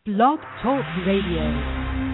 Blog Talk Radio.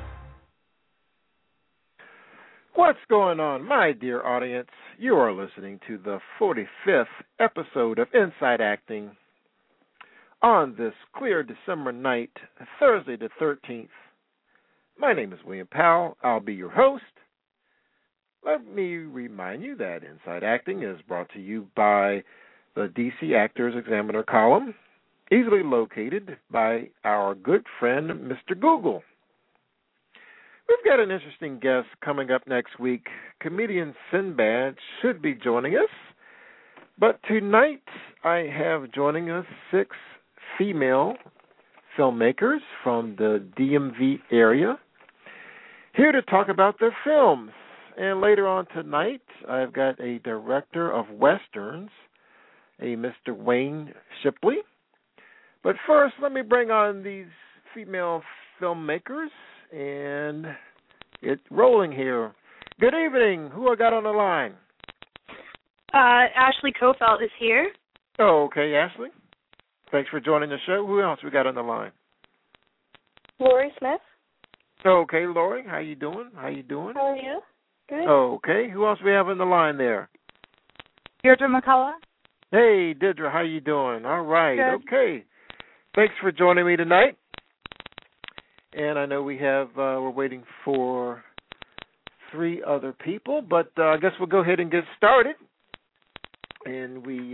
What's going on, my dear audience? You are listening to the 45th episode of Inside Acting on this clear December night, Thursday the 13th. My name is William Powell. I'll be your host. Let me remind you that Inside Acting is brought to you by the DC Actors Examiner column, easily located by our good friend, Mr. Google. We've got an interesting guest coming up next week. Comedian Sinbad should be joining us. But tonight I have joining us 6 female filmmakers from the DMV area here to talk about their films. And later on tonight, I've got a director of Westerns, a Mr. Wayne Shipley. But first, let me bring on these female filmmakers and get rolling here. Good evening. Who I got on the line? Ashley Kofelt is here. Oh, okay, Ashley. Thanks for joining the show. Who else we got on the line? Lori Smith. Okay, Lori, how you doing? How are you? Good. Okay, who else we have on the line there? Deirdre McCullough. Hey, Deirdre, how you doing? All right, Good. Okay. Thanks for joining me tonight. And I know we're waiting for 3 other people, but I guess we'll go ahead and get started. And we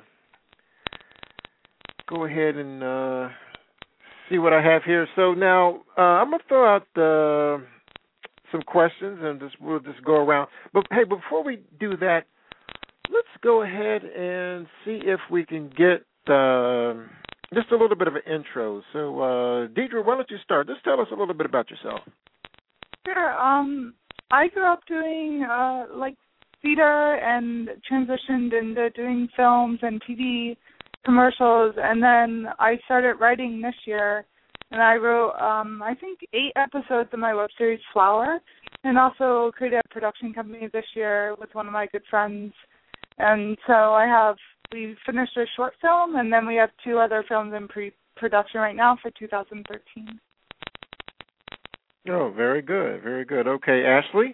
go ahead and see what I have here. So now I'm going to throw out some questions, and we'll just go around. But, hey, before we do that, let's go ahead and see if we can get just a little bit of an intro. So, Deidre, why don't you start? Just tell us a little bit about yourself. Sure. I grew up doing theater and transitioned into doing films and TV commercials, and then I started writing this year, and I wrote, I think, 8 episodes of my web series Flower, and also created a production company this year with one of my good friends. And so we finished a short film, and then we have 2 other films in pre-production right now for 2013. Oh, very good, very good. Okay, Ashley?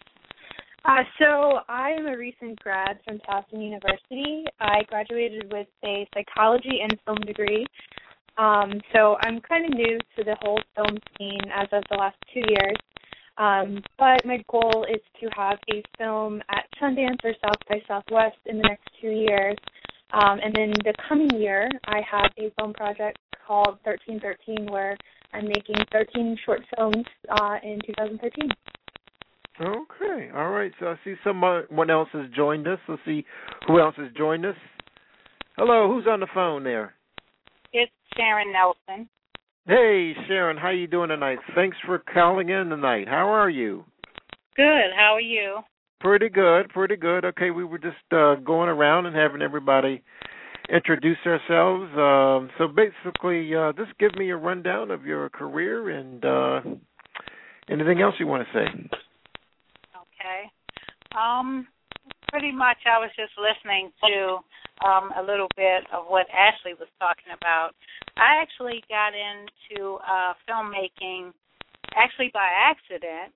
So I am a recent grad from Towson University. I graduated with a psychology and film degree. So I'm kind of new to the whole film scene as of the last 2 years. But my goal is to have a film at Sundance or South by Southwest in the next 2 years. And then the coming year, I have a film project called 1313 where I'm making 13 short films in 2013. Okay, all right. So I see someone else has joined us. Let's see who else has joined us. Hello, who's on the phone there? It's Sharon Nelson. Hey, Sharon, how you doing tonight? Thanks for calling in tonight. How are you? Good. How are you? Pretty good, pretty good. Okay, we were just going around and having everybody introduce ourselves. So basically, just give me a rundown of your career and anything else you want to say. Okay. Pretty much I was just listening to a little bit of what Ashley was talking about. I actually got into filmmaking actually by accident.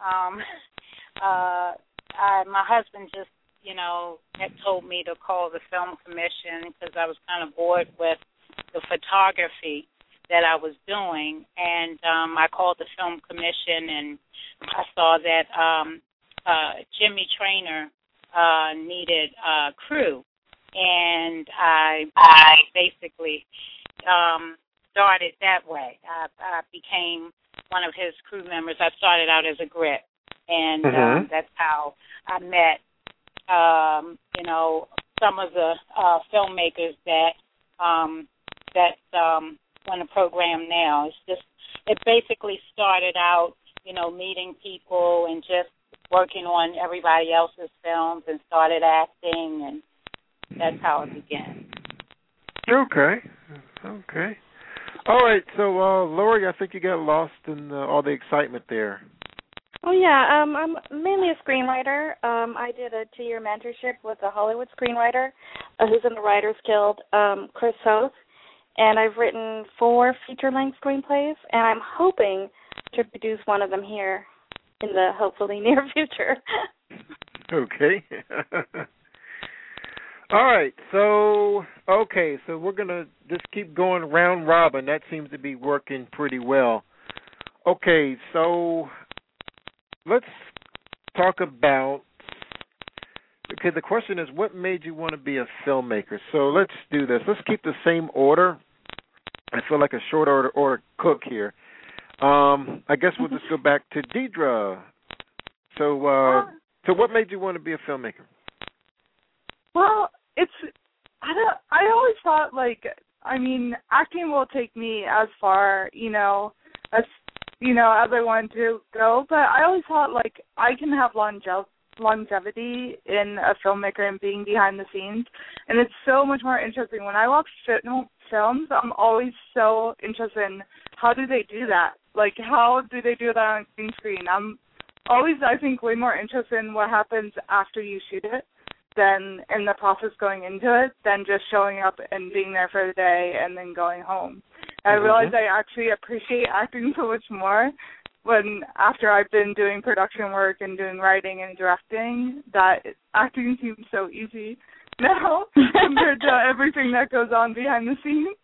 My husband just, had told me to call the film commission because I was kind of bored with the photography that I was doing. And I called the film commission, and I saw that Jimmy Traynor needed crew. And I basically started that way. I became one of his crew members. I started out as a grip, and that's how I met, some of the filmmakers that run the program now. It basically started out, meeting people and just working on everybody else's films and started acting, and that's how it began. Okay. All right, so Lori, I think you got lost in all the excitement there. Oh, yeah, I'm mainly a screenwriter. I did a 2-year mentorship with a Hollywood screenwriter who's in the Writers Guild, Chris South, and I've written 4 feature-length screenplays, and I'm hoping to produce one of them here in the hopefully near future. Okay. All right. So we're going to just keep going round robin. That seems to be working pretty well. Okay, so let's talk about, okay, the question is, what made you want to be a filmmaker? So let's do this. Let's keep the same order. I feel like a short order cook here. I guess we'll just go back to Deidre. So what made you want to be a filmmaker? Well, I always thought, acting will take me as far, as I want to go, but I always thought, I can have longevity in a filmmaker and being behind the scenes, and it's so much more interesting. When I watch films, I'm always so interested in how do they do that? How do they do that on green screen? I'm always, I think, way more interested in what happens after you shoot it than in the process going into it, than just showing up and being there for the day and then going home. I realized I actually appreciate acting so much more after I've been doing production work and doing writing and directing, that acting seems so easy now compared to everything that goes on behind the scenes.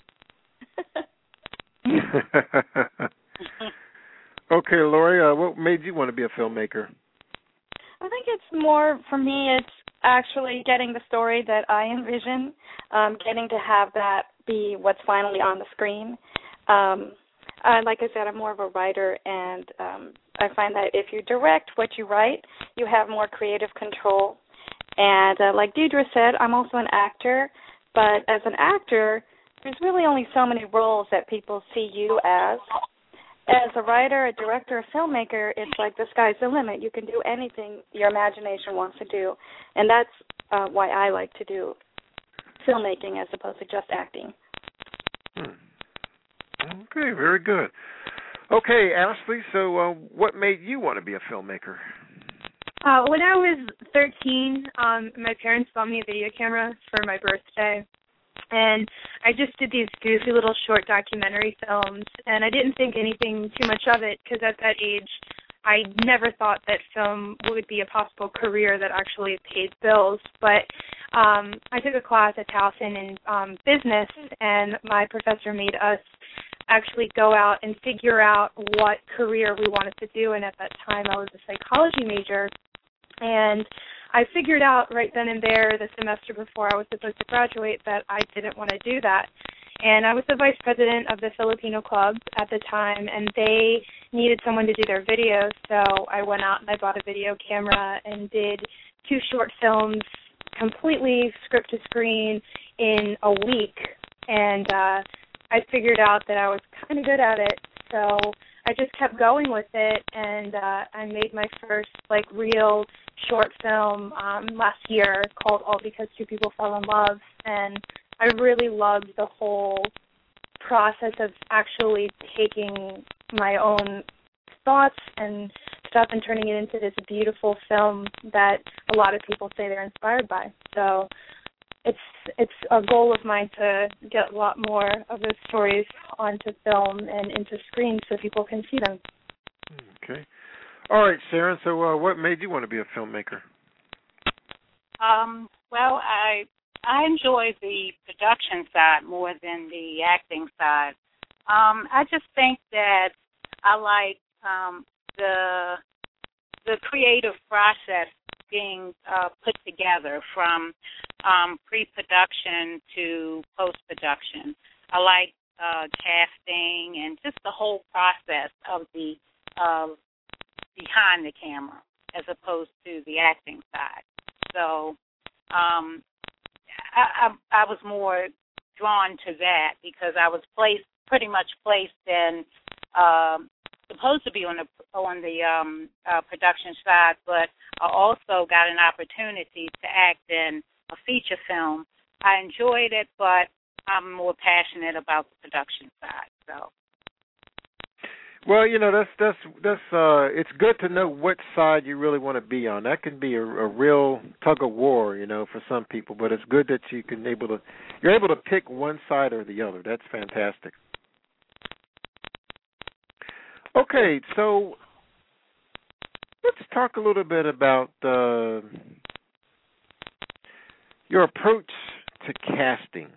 Okay, Lori, what made you want to be a filmmaker? I think it's more, for me, it's actually getting the story that I envision, getting to have that be what's finally on the screen. Like I said, I'm more of a writer, and I find that if you direct what you write, you have more creative control. And like Deidre said, I'm also an actor, but as an actor, there's really only so many roles that people see you as. As a writer, a director, a filmmaker, it's like the sky's the limit. You can do anything your imagination wants to do, and that's why I like to do filmmaking as opposed to just acting. Okay, very good. Okay, Ashley, so what made you want to be a filmmaker? When I was 13, my parents bought me a video camera for my birthday, and I just did these goofy little short documentary films, and I didn't think anything too much of it because at that age I never thought that film would be a possible career that actually paid bills. But I took a class at Towson in business, and my professor made us actually go out and figure out what career we wanted to do, and at that time I was a psychology major, and I figured out right then and there, the semester before I was supposed to graduate, that I didn't want to do that. And I was the vice president of the Filipino club at the time, and they needed someone to do their videos, so I went out and I bought a video camera and did 2 short films, completely script to screen, in a week. And I figured out that I was kind of good at it, so I just kept going with it, and I made my first real short film last year called All Because Two People Fell in Love, and I really loved the whole process of actually taking my own thoughts and stuff and turning it into this beautiful film that a lot of people say they're inspired by. So it's a goal of mine to get a lot more of those stories onto film and into screen so people can see them. Okay. All right, Sharon, so what made you want to be a filmmaker? Well, I enjoy the production side more than the acting side. I just think that I like the creative process being put together from pre-production to post-production. I like casting and just the whole process of the behind the camera as opposed to the acting side. So I was more drawn to that because I was pretty much placed in supposed to be on the production side, but I also got an opportunity to act in a feature film. I enjoyed it, but I'm more passionate about the production side. So. Well, that's it's good to know which side you really want to be on. That can be a real tug of war, for some people. But it's good that you're able to pick one side or the other. That's fantastic. Okay, so let's talk a little bit about your approach to casting.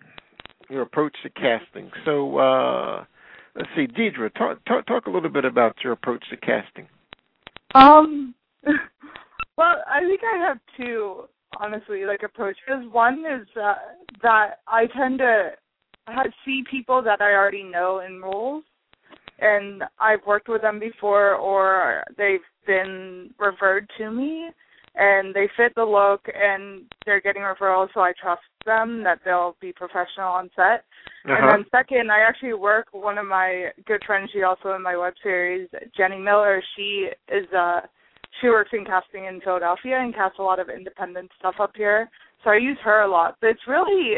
So. Let's see, Deidre, talk a little bit about your approach to casting. Well, I think I have two, honestly, approaches. One is that I tend to see people that I already know in roles, and I've worked with them before, or they've been referred to me, and they fit the look, and they're getting referrals, so I trust them that they'll be professional on set. Uh-huh. And then second, I actually work, one of my good friends, she also in my web series, Jenny Miller, she works in casting in Philadelphia and casts a lot of independent stuff up here. So I use her a lot. But it's really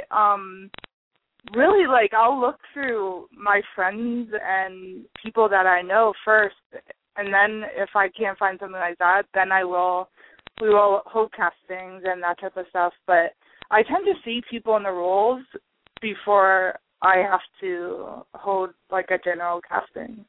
I'll look through my friends and people that I know first, and then if I can't find something like that, then we will hold castings and that type of stuff. But I tend to see people in the roles before I have to hold a general casting.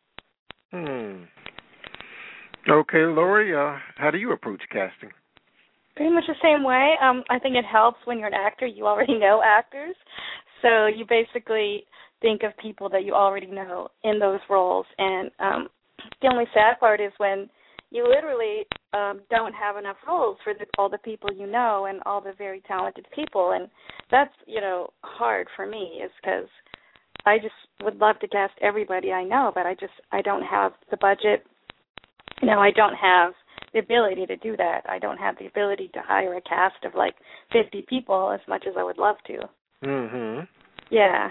Okay, Lori, how do you approach casting? Pretty much the same way. I think it helps when you're an actor. You already know actors. So you basically think of people that you already know in those roles. And the only sad part is when you literally don't have enough roles for all the people you know and all the very talented people. And that's, hard for me, is because I just would love to cast everybody I know, but I don't have the budget. I don't have the ability to do that. I don't have the ability to hire a cast of 50 people as much as I would love to. Mm-hmm. Yeah.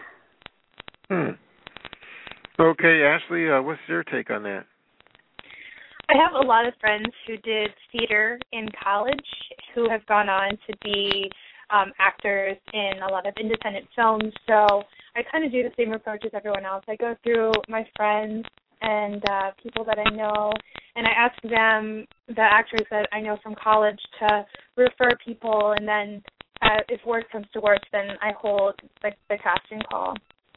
Okay, Ashley, what's your take on that? I have a lot of friends who did theater in college who have gone on to be actors in a lot of independent films. So I kind of do the same approach as everyone else. I go through my friends and people that I know, and I ask them, the actors that I know from college, to refer people, and then if worse comes to worse, then I hold the casting call.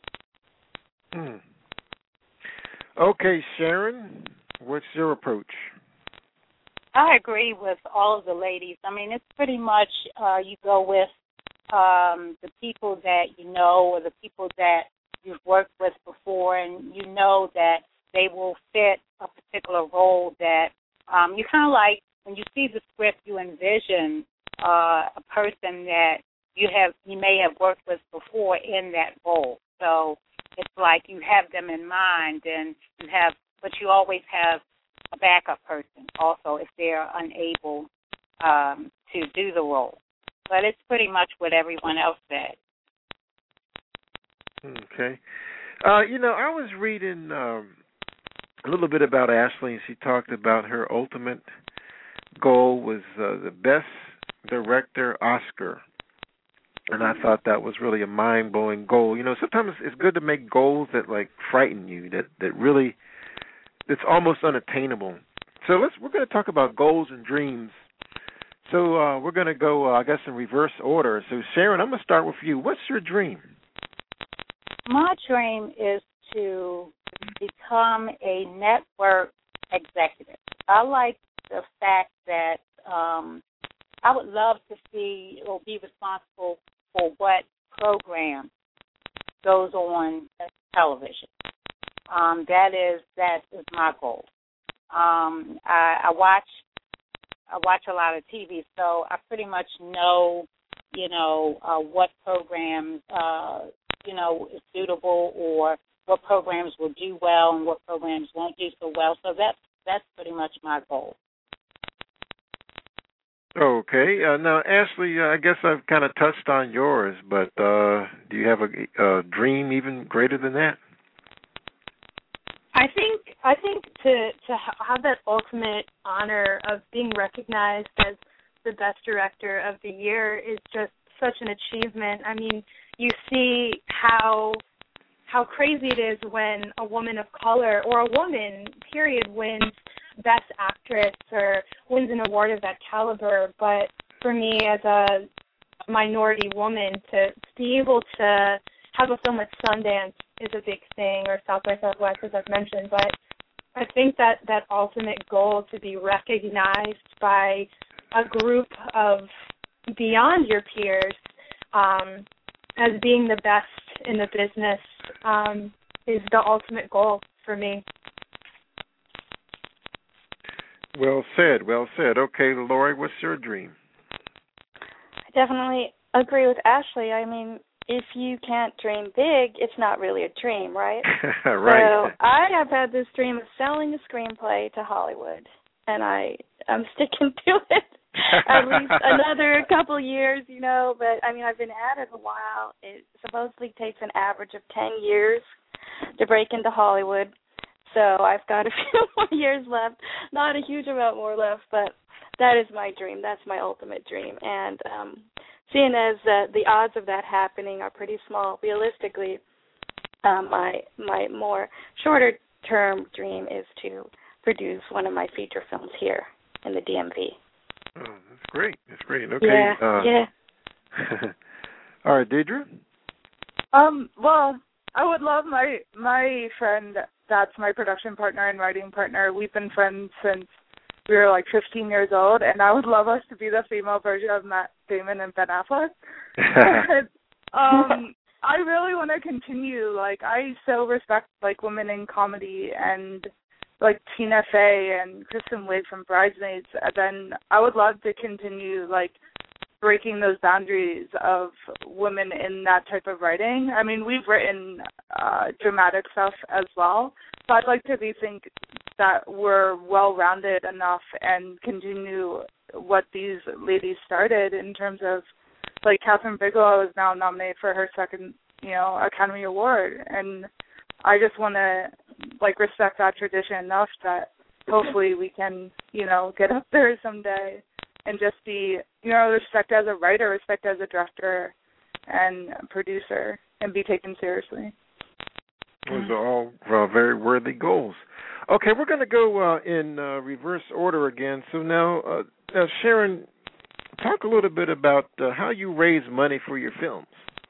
Okay, Sharon, what's your approach? I agree with all of the ladies. I mean, it's pretty much you go with the people that you know, or the people that you've worked with before, and you know that they will fit a particular role that you kind of when you see the script, you envision a person that you may have worked with before in that role. So it's like you have them in mind, and but you always have a backup person also if they're unable to do the role. But it's pretty much what everyone else said. Okay. I was reading a little bit about Ashley, and she talked about her ultimate goal was the Best Director Oscar. And I thought that was really a mind-blowing goal. Sometimes it's good to make goals that frighten you, that really, it's almost unattainable. So we're going to talk about goals and dreams. So we're going to go, I guess, in reverse order. So Sharon, I'm going to start with you. What's your dream? My dream is to become a network executive. I like the fact that I would love to see or be responsible for what program goes on television. That is my goal. I watch a lot of TV, so I pretty much know, what programs, is suitable, or what programs will do well and what programs won't do so well. So that's pretty much my goal. Okay. Now, Ashley, I guess I've kind of touched on yours, but do you have a dream even greater than that? I think to have that ultimate honor of being recognized as the best director of the year is just such an achievement. I mean, you see how how crazy it is when a woman of color or a woman, period, wins Best Actress or wins an award of that caliber. But for me, as a minority woman, to be able to have a film at Sundance is a big thing, or South by Southwest, as I've mentioned. But I think that ultimate goal to be recognized by a group of beyond your peers as being the best in the business is the ultimate goal for me. Well said, well said. Okay, Lori, what's your dream? I definitely agree with Ashley. I mean, if you can't dream big, it's not really a dream, right? Right. So I have had this dream of selling a screenplay to Hollywood, and I'm sticking to it at least another couple years, you know. But, I mean, I've been at it a while. It supposedly takes an average of 10 years to break into Hollywood. So I've got a few more years left, not a huge amount more left, but that is my dream. That's my ultimate dream. And seeing as the odds of that happening are pretty small, realistically, my more shorter-term dream is to produce one of my feature films here in the DMV. Oh, that's great. That's great. Okay. Yeah. All right, Deidre? Well, I would love my friend, that's my production partner and writing partner. We've been friends since we were like 15 years old, and I would love us to be the female version of Matt Damon and Ben Affleck. I really want to continue. Like, I so respect like women in comedy and like Tina Fey and Kristen Wiig from Bridesmaids. And then I would love to continue like breaking those boundaries of women in that type of writing. I mean, we've written dramatic stuff as well, but I'd like to think that we're well-rounded enough and continue what these ladies started in terms of, like, Catherine Bigelow is now nominated for her second, Academy Award, and I just want to, like, respect that tradition enough that hopefully we can, get up there someday and just be, respect as a writer, respect as a director and producer, and be taken seriously. Those are all very worthy goals. Okay, we're going to go in reverse order again. So now, Sharon, talk a little bit about how you raise money for your films.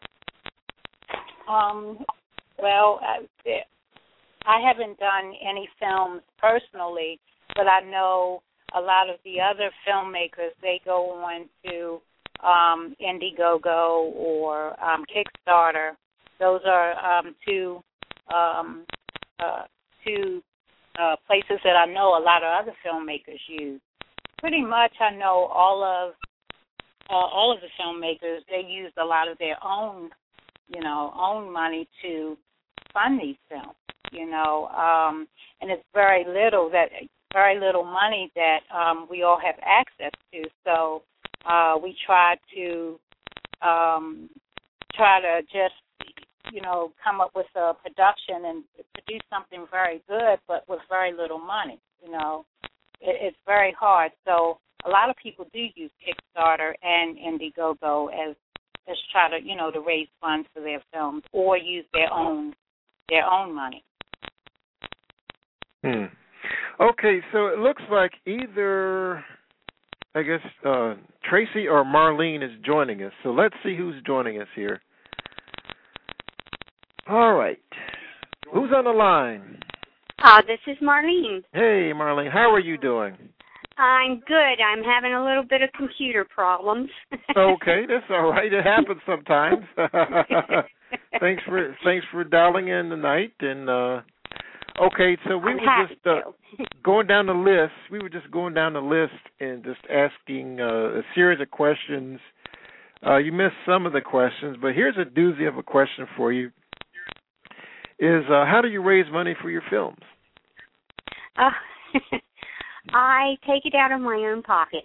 Well, I haven't done any films personally, but I know a lot of the other filmmakers, they go on to Indiegogo or Kickstarter. Those are two places that I know a lot of other filmmakers use. Pretty much, I know all of the filmmakers. They use a lot of their own, own money to fund these films. And it's very little money that we all have access to. So we try to just come up with a production and produce something very good, but with very little money. It's very hard. So a lot of people do use Kickstarter and Indiegogo as try to to raise funds for their films or use their own money. Okay, so it looks like either, I guess, Tracy or Marlene is joining us. So let's see who's joining us here. All right. Who's on the line? This is Marlene. Hey, Marlene. How are you doing? I'm good. I'm having a little bit of computer problems. Okay, that's all right. It happens sometimes. Thanks for dialing in tonight. And okay, so we were just going down the list. We were just going down the list and just asking a series of questions. You missed some of the questions, but here's a doozy of a question for you. Is how do you raise money for your films? I take it out of my own pocket.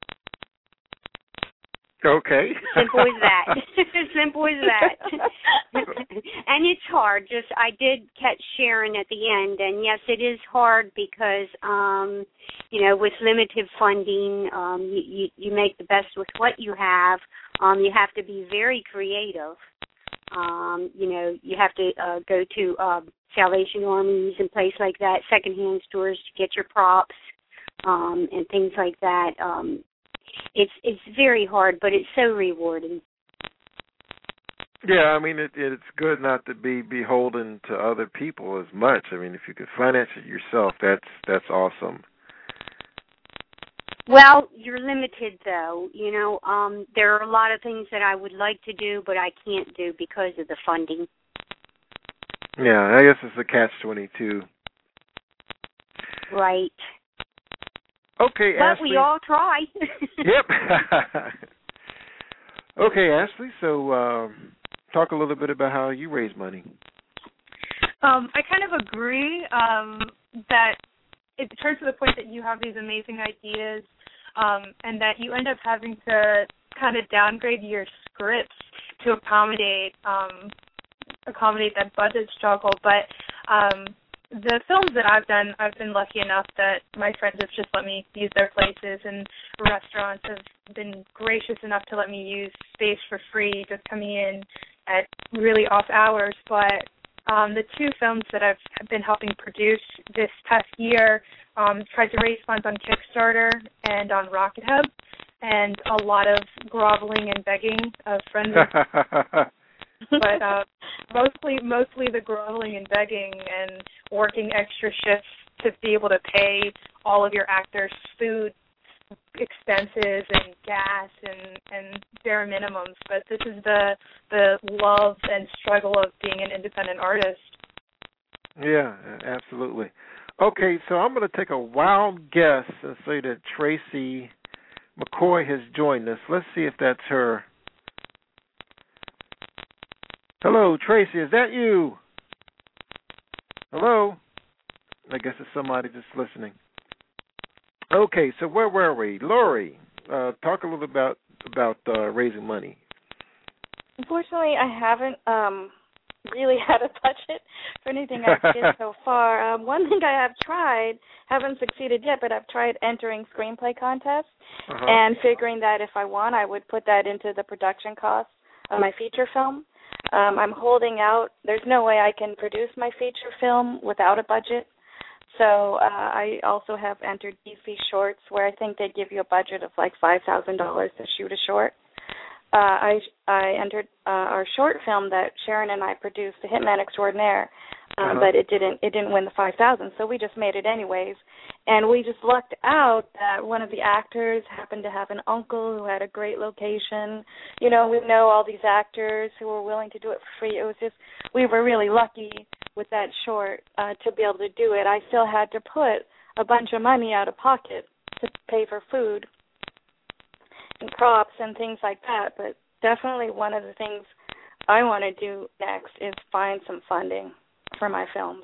Okay. Simple as that. Simple as that. And it's hard. I did catch Sharon at the end, and yes, it is hard because, with limited funding, you make the best with what you have. You have to be very creative. You have to go to Salvation Armies and places like that, secondhand stores to get your props and things like that. It's very hard, but it's so rewarding. Yeah, I mean, it's good not to be beholden to other people as much. I mean, if you could finance it yourself, that's awesome. Well, you're limited, though. There are a lot of things that I would like to do, but I can't do because of the funding. Yeah, I guess it's a catch-22. Right. Okay, but Ashley. We all try. Yep. Okay, Ashley, so talk a little bit about how you raise money. I kind of agree that it turns to the point that you have these amazing ideas and that you end up having to kind of downgrade your scripts to accommodate that budget struggle. But the films that I've done, I've been lucky enough that my friends have just let me use their places, and restaurants have been gracious enough to let me use space for free, just coming in at really off hours. But the two films that I've been helping produce this past year tried to raise funds on Kickstarter and on Rocket Hub, and a lot of groveling and begging of friends. But mostly the groveling and begging and working extra shifts to be able to pay all of your actors' food expenses and gas and bare minimums. But this is the love and struggle of being an independent artist. Yeah, absolutely. Okay, so I'm going to take a wild guess and say that Tracy McCoy has joined us. Let's see if that's her. Hello, Tracy, is that you? Hello? I guess it's somebody just listening. Okay, so where were we? Lori, talk a little about raising money. Unfortunately, I haven't really had a budget for anything I've did so far. One thing I have tried, haven't succeeded yet, but I've tried entering screenplay contests and figuring that if I won, I would put that into the production costs of my feature film. I'm holding out. There's no way I can produce my feature film without a budget. So I also have entered DC Shorts, where I think they give you a budget of like $5,000 to shoot a short. I entered our short film that Sharon and I produced, The Hitman Extraordinaire, but it didn't win the $5,000, so we just made it anyways. And we just lucked out that one of the actors happened to have an uncle who had a great location. We know all these actors who were willing to do it for free. It was just, we were really lucky with that short to be able to do it. I still had to put a bunch of money out of pocket to pay for food and props and things like that, but definitely one of the things I want to do next is find some funding for my films.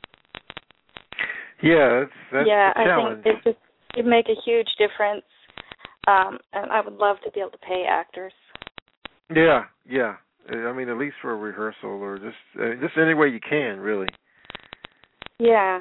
Yeah, that's the challenge. I think it'd make a huge difference, and I would love to be able to pay actors. Yeah. I mean, at least for a rehearsal or just any way you can, really. Yeah.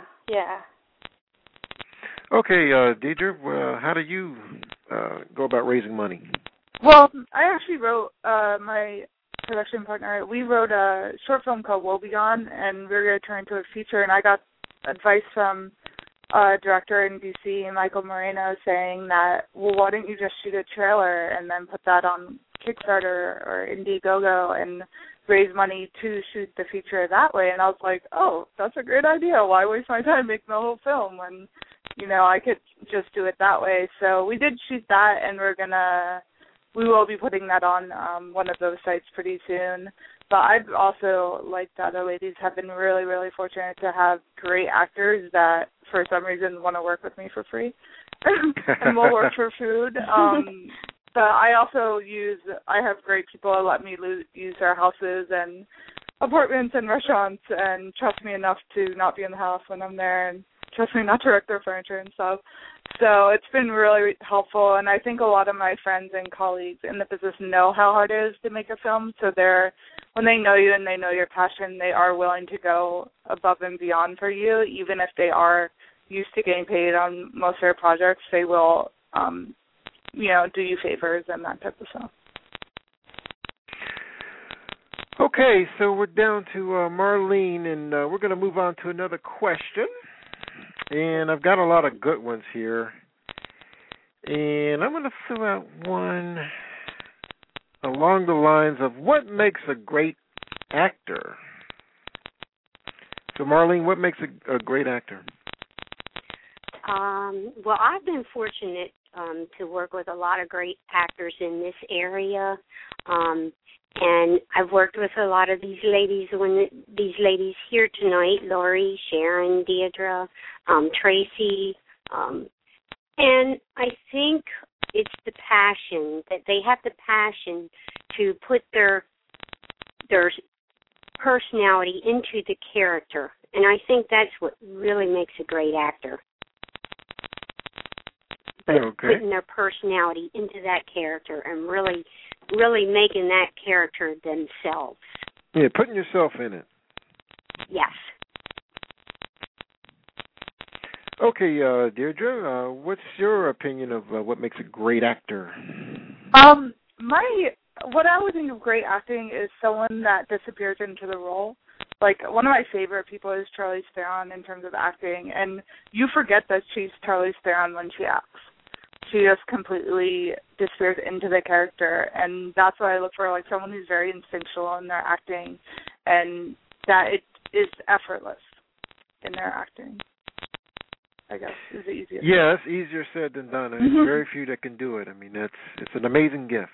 Okay, Deidre, how do you go about raising money? Well, I actually wrote, my production partner, we wrote a short film called Woebegone, and we were going to turn into a feature, and I got advice from a director in DC, Michael Moreno, saying that, well, why don't you just shoot a trailer and then put that on Kickstarter or Indiegogo and raise money to shoot the feature that way? And I was like, oh, that's a great idea. Why waste my time making the whole film when, I could just do it that way? So we did shoot that, and we will be putting that on one of those sites pretty soon. But I've also, like the other ladies, have been really, really fortunate to have great actors that, for some reason, want to work with me for free and will work for food. But I also I have great people that let me use their houses and apartments and restaurants and trust me enough to not be in the house when I'm there and trust me not to wreck their furniture and stuff. So it's been really helpful, and I think a lot of my friends and colleagues in the business know how hard it is to make a film, so when they know you and they know your passion, they are willing to go above and beyond for you, even if they are used to getting paid on most of their projects. They will, do you favors and that type of stuff. Okay, so we're down to Marlene, and we're going to move on to another question. And I've got a lot of good ones here. And I'm going to fill out one along the lines of what makes a great actor? So, Marlene, what makes a great actor? Well, I've been fortunate to work with a lot of great actors in this area. And I've worked with a lot of these ladies here tonight, Lori, Sharon, Deidre, Tracy. And I think it's the passion, that they have the passion to put their personality into the character. And I think that's what really makes a great actor. Putting their personality into that character and really making that character themselves. Yeah, putting yourself in it. Yes. Okay, Deirdre, what's your opinion of what makes a great actor? What I would think of great acting is someone that disappears into the role. Like, one of my favorite people is Charlize Theron in terms of acting, and you forget that she's Charlize Theron when she acts. She just completely disappears into the character, and that's what I look for, like someone who's very instinctual in their acting, and that it is effortless in their acting, I guess, is the easiest. Yeah, it's easier said than done. There's very few that can do it. I mean, it's an amazing gift.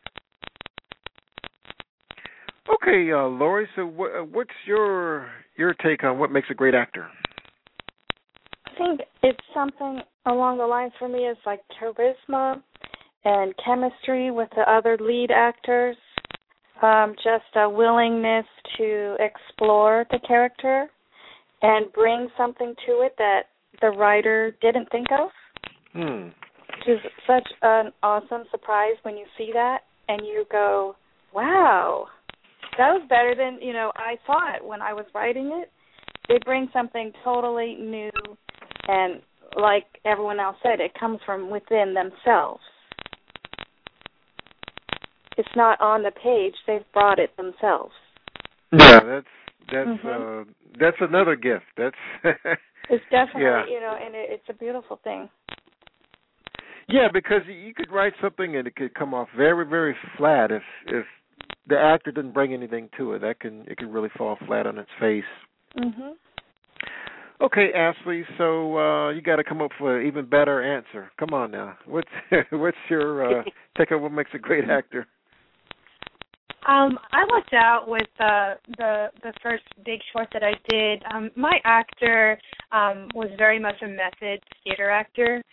Okay, Lori, so what's your take on what makes a great actor? I think it's something along the lines for me is like charisma and chemistry with the other lead actors, just a willingness to explore the character and bring something to it that the writer didn't think of. Which is such an awesome surprise when you see that and you go, wow, that was better than, I thought when I was writing it. They bring something totally new, and like everyone else said, it comes from within themselves. It's not on the page; they've brought it themselves. Yeah, that's another gift. That's it's definitely and it's a beautiful thing. Yeah, because you could write something and it could come off very, very flat if the actor didn't bring anything to it. It can really fall flat on its face. Mhm. Okay, Ashley, so you got to come up with an even better answer. Come on now. What's your take on what makes a great actor? I lucked out with the first big short that I did. My actor was very much a method theater actor.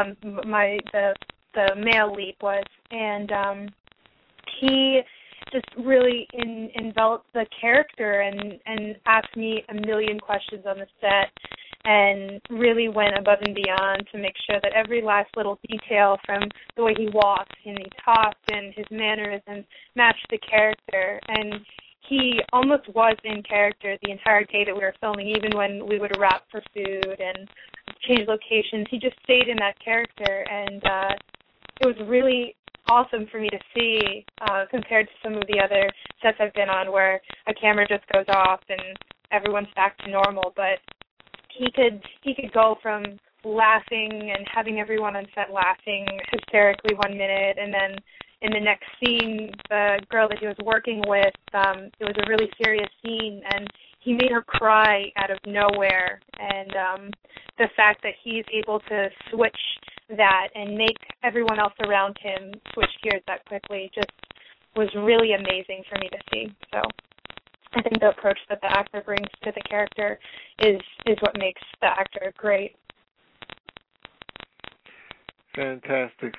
The male lead was, and he just really enveloped the character and asked me a million questions on the set and really went above and beyond to make sure that every last little detail, from the way he walked and he talked and his mannerisms, matched the character. And he almost was in character the entire day that we were filming, even when we would wrap for food and change locations. He just stayed in that character, and it was really awesome for me to see compared to some of the other sets I've been on where a camera just goes off and everyone's back to normal. But he could go from laughing and having everyone on set laughing hysterically 1 minute, and then in the next scene, the girl that he was working with, it was a really serious scene, and he made her cry out of nowhere. And the fact that he's able to switch that and make everyone else around him switch gears that quickly just was really amazing for me to see. So I think the approach that the actor brings to the character is what makes the actor great. Fantastic.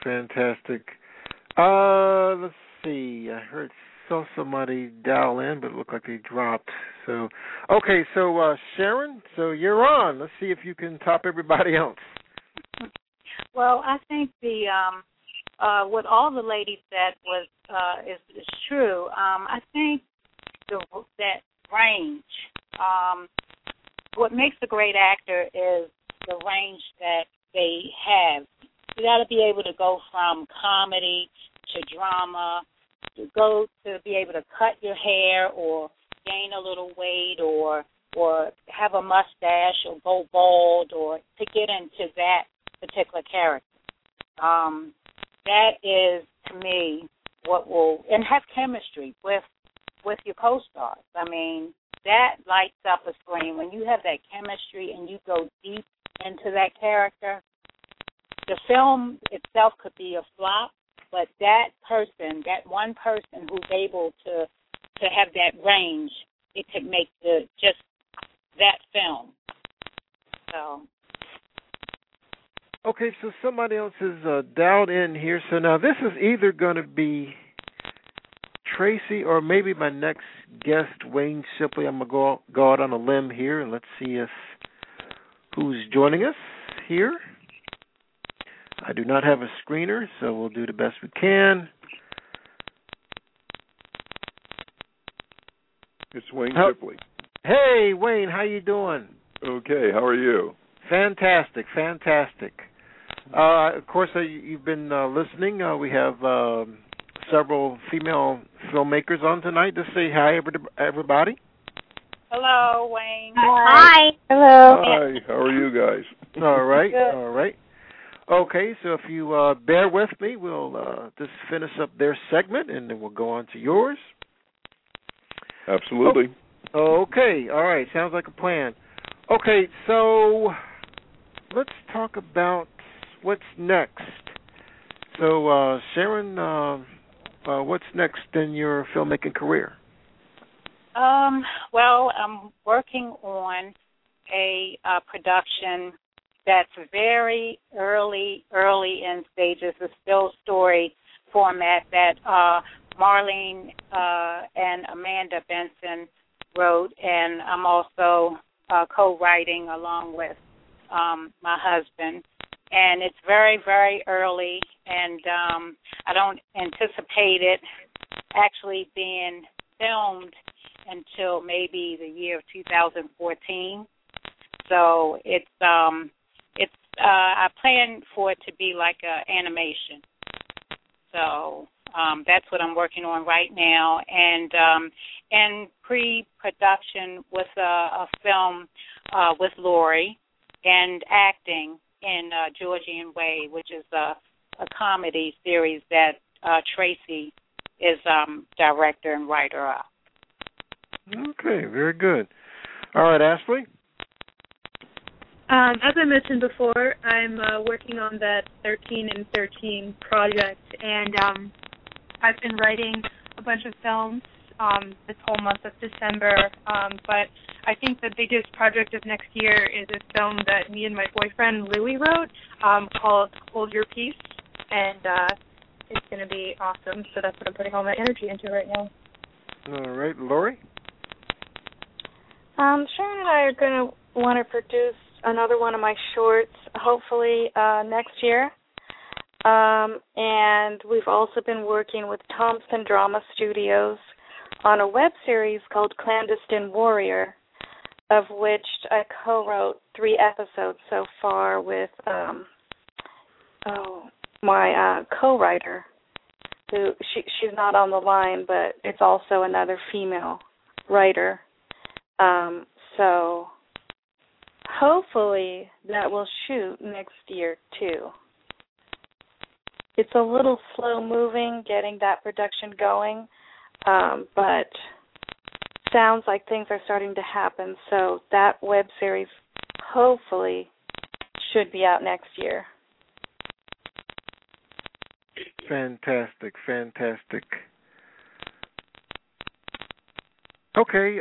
Let's see. I saw somebody dial in, but it looked like they dropped. So, okay. So, Sharon, so you're on. Let's see if you can top everybody else. Well, I think the what all the ladies said was is true. I think that range. What makes a great actor is the range that they have. You got to be able to go from comedy to drama go to be able to cut your hair or gain a little weight or have a mustache or go bald or to get into that particular character. That is, to me, what will, and have chemistry with your co-stars. I mean, that lights up a screen. When you have that chemistry and you go deep into that character, the film itself could be a flop, but that person, that one person who's able to have that range, it could make just that film. So. Okay, so somebody else is dialed in here. So now this is either going to be Tracy or maybe my next guest, Wayne Shipley. I'm going to go out on a limb here and let's see who's joining us here. I do not have a screener, so we'll do the best we can. It's Wayne Shipley. Hey, Wayne, how you doing? Okay, how are you? Fantastic. Of course, you've been listening. We have several female filmmakers on tonight to say hi, everybody. Hello, Wayne. Hi. Hello. Hi, how are you guys? All right, Good. all right. Okay, so if you bear with me, we'll just finish up their segment, and then we'll go on to yours. Absolutely. Okay, all right, sounds like a plan. Okay, so let's talk about what's next. So, Sharon, what's next in your filmmaking career? Well, I'm working on a production that's very early in stages. It's still story format that Marlene and Amanda Benson wrote, and I'm also co-writing along with my husband. And it's very, very early, and I don't anticipate it actually being filmed until maybe the year of 2014. So it's I plan for it to be like an animation. So that's what I'm working on right now, and pre-production with a film with Lori, and acting in Georgian Way, which is a comedy series that Tracy is director and writer of. Okay, very good. All right, Ashley? As I mentioned before, I'm working on that 13 and 13 project, and I've been writing a bunch of films this whole month of December, but I think the biggest project of next year is a film that me and my boyfriend Louie wrote called Hold Your Peace, and it's going to be awesome, so that's what I'm putting all my energy into right now. All right, Lori? Sharon and I are going to want to produce another one of my shorts, hopefully next year. And we've also been working with Thompson Drama Studios on a web series called Clandestine Warrior, of which I co-wrote 3 episodes so far with my co-writer, who she's not on the line, but it's also another female writer. So hopefully that will shoot next year too. It's a little slow moving getting that production going, but sounds like things are starting to happen. So that web series hopefully should be out next year. Fantastic. Okay,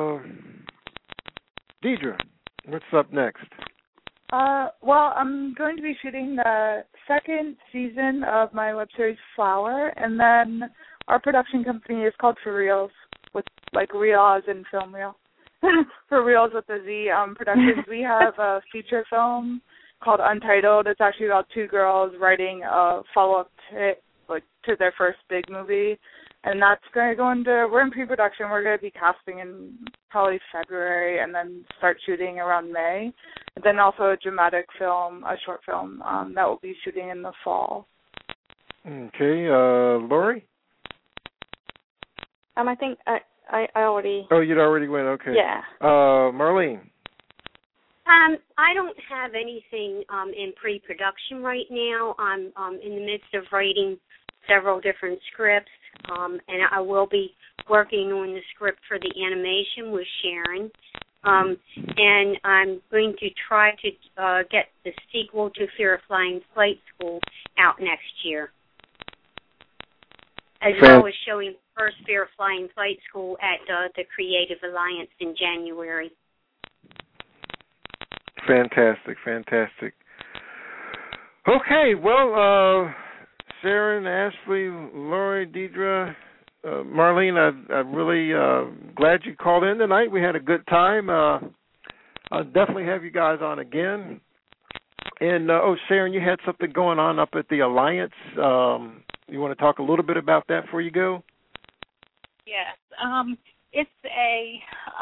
Deidre, what's up next? Well, I'm going to be shooting the second season of my web series Flower, and then our production company is called For Reals, with like real as in film reel. For Reals with a Z Productions. We have a feature film called Untitled. It's actually about 2 girls writing a follow-up to their first big movie. And that's going to go we're in pre-production. We're going to be casting in probably February and then start shooting around May. And then also a dramatic film, a short film, that will be shooting in the fall. Okay, Lori? I think I already. Oh, you'd already went. Okay. Yeah. Marlene. I don't have anything in pre-production right now. I'm in the midst of writing several different scripts, and I will be working on the script for the animation with Sharon. And I'm going to try to get the sequel to Fear of Flying Flight School out next year, as well as showing the first Fear of Flying Flight School at the Creative Alliance in January. Fantastic. Okay, well, Sharon, Ashley, Lori, Deidre, Marlene, I'm really glad you called in tonight. We had a good time. I'll definitely have you guys on again. And, Sharon, you had something going on up at the Alliance. You want to talk a little bit about that before you go? Yes. It's a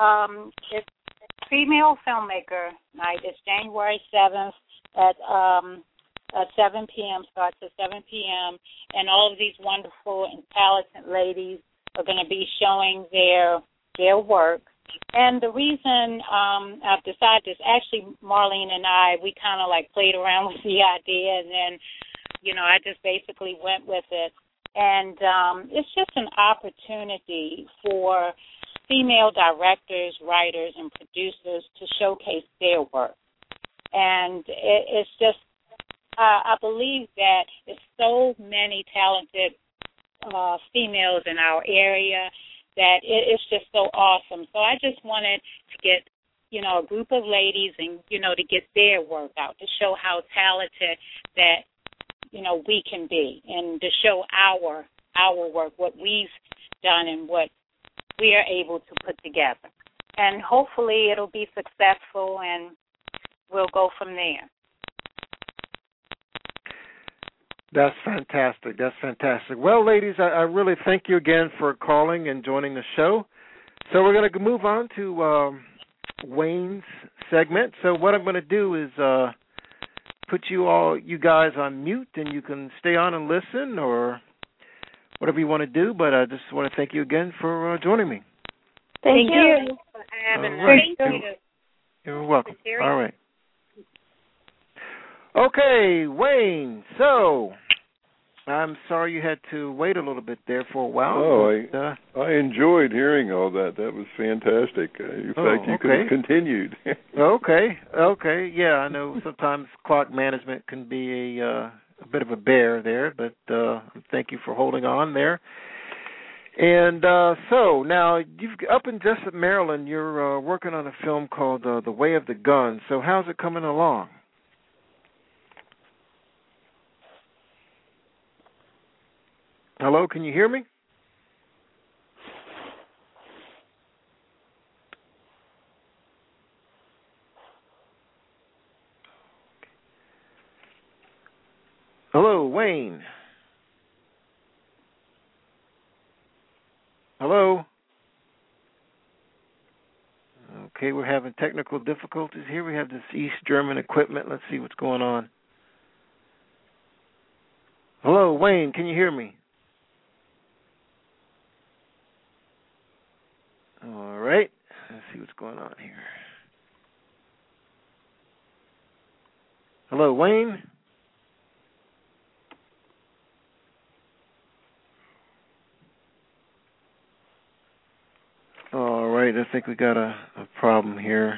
female filmmaker night. It's January 7th at 7 p.m., starts at 7 p.m., and all of these wonderful and talented ladies are going to be showing their work. And the reason I've decided this, actually, Marlene and I, we kind of like played around with the idea, and then, I just basically went with it. And it's just an opportunity for female directors, writers, and producers to showcase their work. And it's just, I believe that there's so many talented females in our area that it's just so awesome. So I just wanted to get, a group of ladies and, to get their work out, to show how talented that, we can be, and to show our work, what we've done and what we are able to put together. And hopefully it'll be successful, and we'll go from there. That's fantastic. Well, ladies, I really thank you again for calling and joining the show. So we're going to move on to Wayne's segment. So what I'm going to do is put you guys on mute, and you can stay on and listen or whatever you want to do. But I just want to thank you again for joining me. Thank you. You're welcome. All right. Okay, Wayne. So I'm sorry you had to wait a little bit there for a while. Oh, I enjoyed hearing all that. That was fantastic. In fact, you could have continued. Okay. Yeah, I know sometimes clock management can be a bit of a bear there, but thank you for holding on there. And so now, up in Jessup, Maryland, you're working on a film called The Way of the Gun. So how's it coming along? Hello, can you hear me? Hello, Wayne. Hello? Okay, we're having technical difficulties here. We have this East German equipment. Let's see what's going on. Hello, Wayne, can you hear me? All right, let's see what's going on here. Hello, Wayne? All right, I think we got a problem here.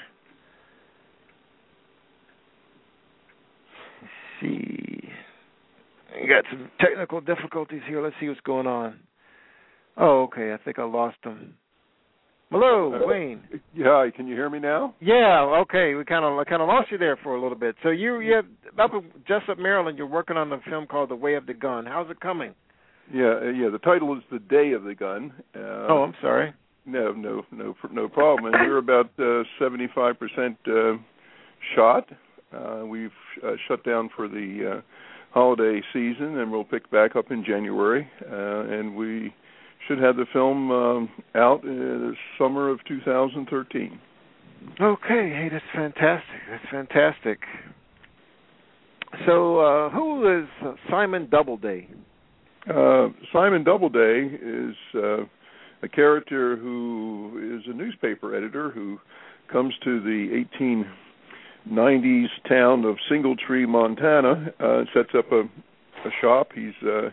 Let's see. We got some technical difficulties here. Let's see what's going on. Oh, okay, I think I lost him. Hello, Wayne. Yeah, can you hear me now? Yeah, okay. I kind of lost you there for a little bit. So you have up in Jessup, Maryland. You're working on a film called The Way of the Gun. How's it coming? Yeah. The title is The Day of the Gun. I'm sorry. No problem. And we're about 75% shot. We've shut down for the holiday season, and we'll pick back up in January. And we should have the film out in the summer of 2013. Okay, hey, that's fantastic. So, who is Simon Doubleday? Simon Doubleday is a character who is a newspaper editor who comes to the 1890s town of Singletree, Montana, sets up a shop. He's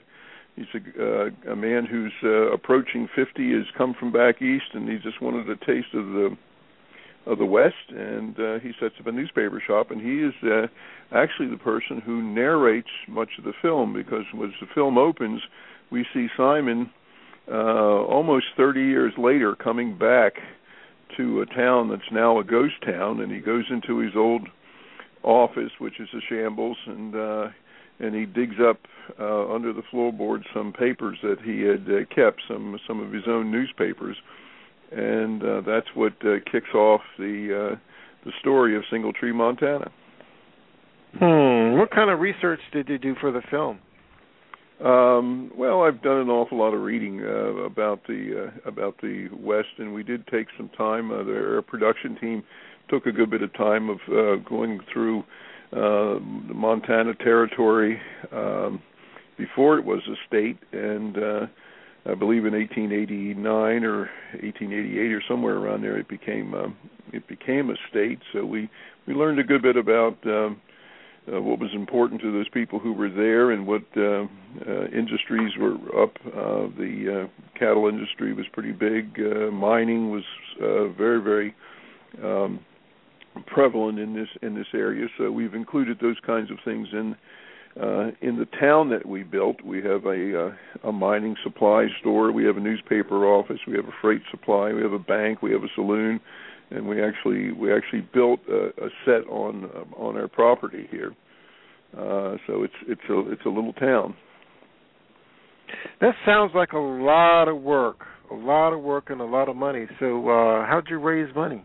a man who's approaching 50, has come from back east, and he just wanted a taste of the West, and he sets up a newspaper shop, and he is actually the person who narrates much of the film, because as the film opens, we see Simon almost 30 years later coming back to a town that's now a ghost town, and he goes into his old office, which is a shambles, and he digs up under the floorboards some papers that he had kept, some of his own newspapers, and that's what kicks off the story of Singletree, Montana. What kind of research did you do for the film? Well, I've done an awful lot of reading about the West, and we did take some time. Our production team took a good bit of time of going through the Montana Territory before it was a state, and I believe in 1889 or 1888 or somewhere around there, it became a state. So we learned a good bit about what was important to those people who were there, and what industries were up. The cattle industry was pretty big. Mining was very, very prevalent in this area. So we've included those kinds of things in the town that we built. We have a mining supply store. We have a newspaper office. We have a freight supply. We have a bank. We have a saloon. And we actually built a set on our property here, so it's a little town. That sounds like a lot of work and a lot of money. So how'd you raise money?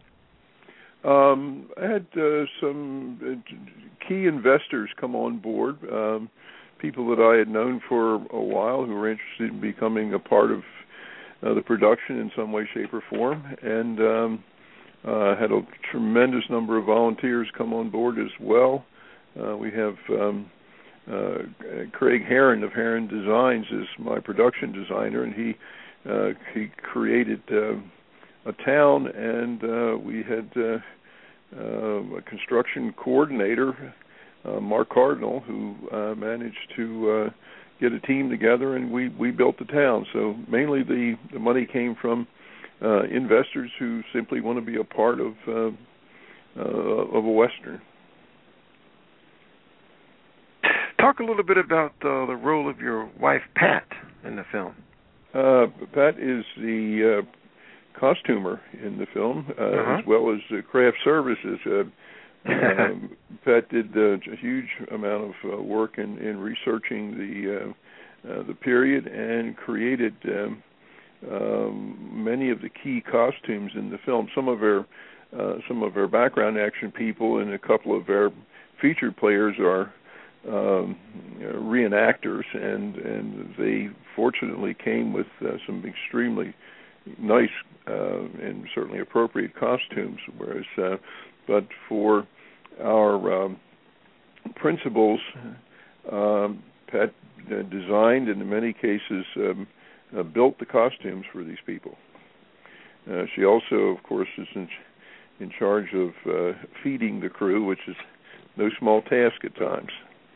I had some key investors come on board, people that I had known for a while who were interested in becoming a part of the production in some way, shape, or form, and had a tremendous number of volunteers come on board as well. We have Craig Heron of Heron Designs is my production designer, and he created a town, and we had a construction coordinator, Mark Cardinal, who managed to get a team together, and we built the town. So mainly the money came from investors who simply want to be a part of a Western. Talk a little bit about the role of your wife, Pat, in the film. Pat is the costumer in the film, as well as craft services. Pat did a huge amount of work in researching the period, and created many of the key costumes in the film. Some of our background action people and a couple of our featured players are reenactors, and they fortunately came with some extremely nice and certainly appropriate costumes. Whereas, but for our principals, Pat designed and in many cases built the costumes for these people. She also, of course, is in charge of feeding the crew, which is no small task at times.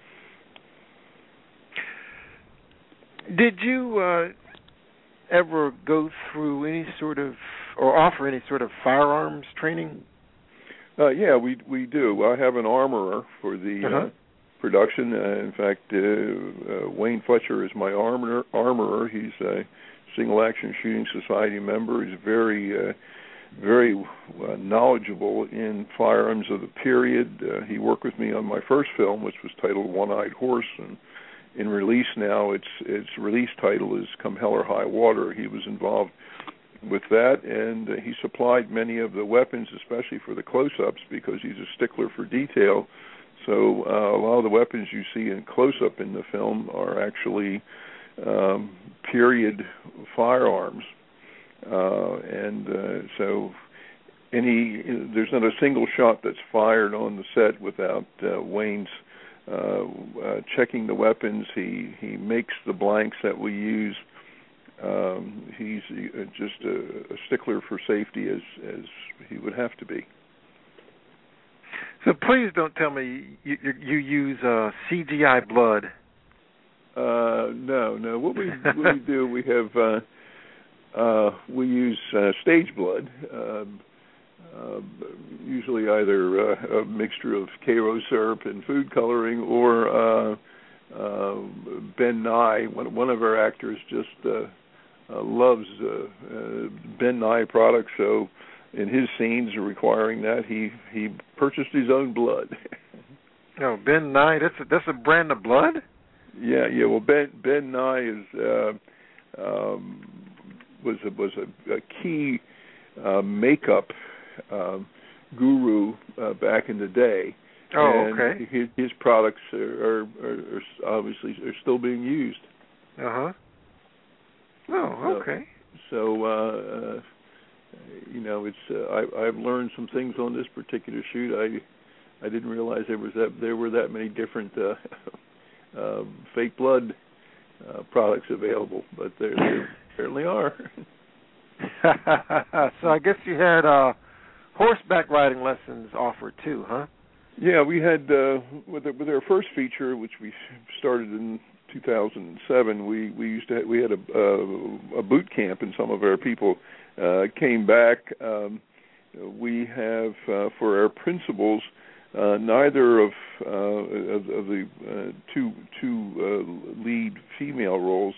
Did you ever go through any sort of, or offer any sort of firearms training? Yeah, we do. I have an armorer for the production. In fact, Wayne Fletcher is my armorer. He's a Single Action Shooting Society member. He's very knowledgeable in firearms of the period. He worked with me on my first film, which was titled One-Eyed Horse, and in release now, its release title is Come Hell or High Water. He was involved with that, and he supplied many of the weapons, especially for the close-ups, because he's a stickler for detail. So a lot of the weapons you see in close-up in the film are actually period firearms, and so there's not a single shot that's fired on the set without Wayne's checking the weapons. He makes the blanks that we use He's just a stickler for safety as he would have to be. So please don't tell me you use CGI blood. No. What we do, we have we use stage blood. Usually either a mixture of Karo syrup and food coloring, or Ben Nye. One of our actors just loves Ben Nye products, so in his scenes requiring that, he purchased his own blood. Oh, Ben Nye, that's a brand of blood? Yeah. Well, Ben Nye is was a key makeup guru back in the day. Oh, and okay. His products are obviously still being used. Uh-huh. Oh, okay. So it's I've learned some things on this particular shoot. I didn't realize there were that many different fake blood products available, but there certainly are. So I guess you had horseback riding lessons offered too, huh? Yeah, we had with our first feature, which we started in 2007. We had a boot camp, and some of our people came back. We have for our principals, neither of the two lead female roles.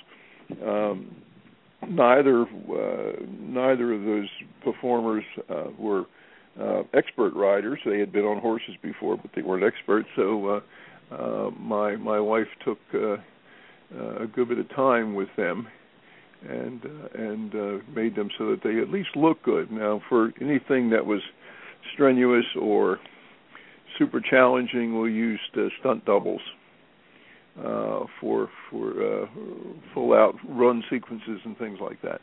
Neither of those performers were expert riders. They had been on horses before, but they weren't experts. So my wife took a good bit of time with them and made them so that they at least look good. Now, for anything that was strenuous or super challenging, we used stunt doubles for full out run sequences and things like that.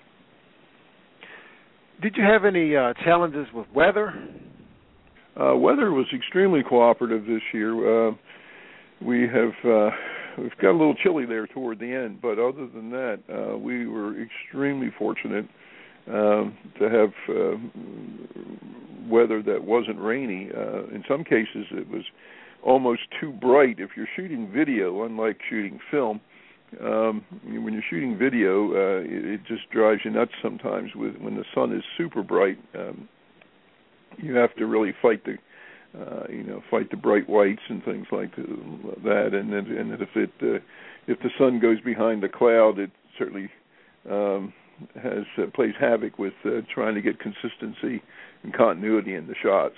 Did you have any challenges with weather? Weather was extremely cooperative this year. We've got a little chilly there toward the end, but other than that, we were extremely fortunate to have weather that wasn't rainy. In some cases, it was almost too bright. If you're shooting video, unlike shooting film, when you're shooting video, it just drives you nuts sometimes. When the sun is super bright, you have to really fight the bright whites and things like that. And if the sun goes behind the cloud, it certainly plays havoc with trying to get consistency and continuity in the shots.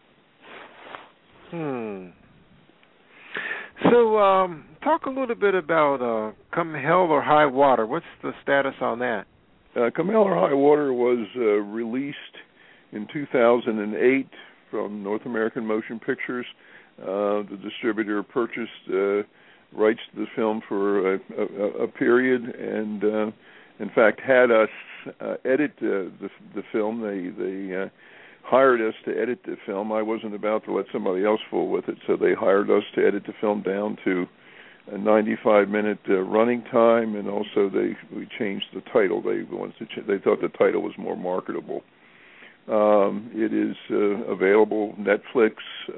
So, talk a little bit about Come Hell or High Water. What's the status on that? Come Hell or High Water was released in 2008 from North American Motion Pictures. The distributor purchased rights to the film for a period, and in fact had us edit the film. They hired us to edit the film. I wasn't about to let somebody else fool with it, so they hired us to edit the film down to a 95-minute running time, and also we changed the title. They thought the title was more marketable. It is available Netflix.